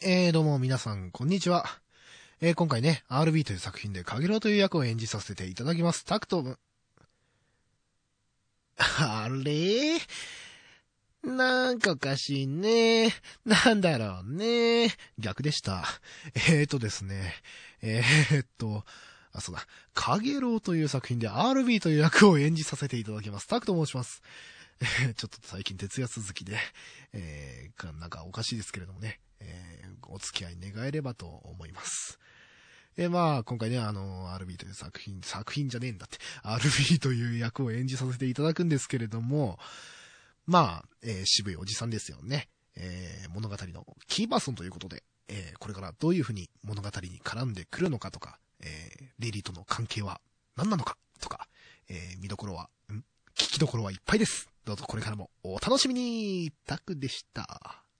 どうも皆さん、こんにちは。今回ね、RB という作品でカゲロウという役を演じさせていただきます。タクトム。あれなんかおかしいね。なんだろうね。逆でした。ですね。そうだ。カゲロウという作品で RB という役を演じさせていただきます。タクと申します。ちょっと最近徹夜続きで、なんかおかしいですけれどもね、お付き合い願えればと思います。今回ね、RB という作品じゃねえんだって、RB という役を演じさせていただくんですけれども、渋いおじさんですよね。物語のキーパーソンということで、これからどういうふうに物語に絡んでくるのかとか、リリーとの関係は何なのかとか、聞きどころはいっぱいです。どうぞこれからもお楽しみに。タクでした。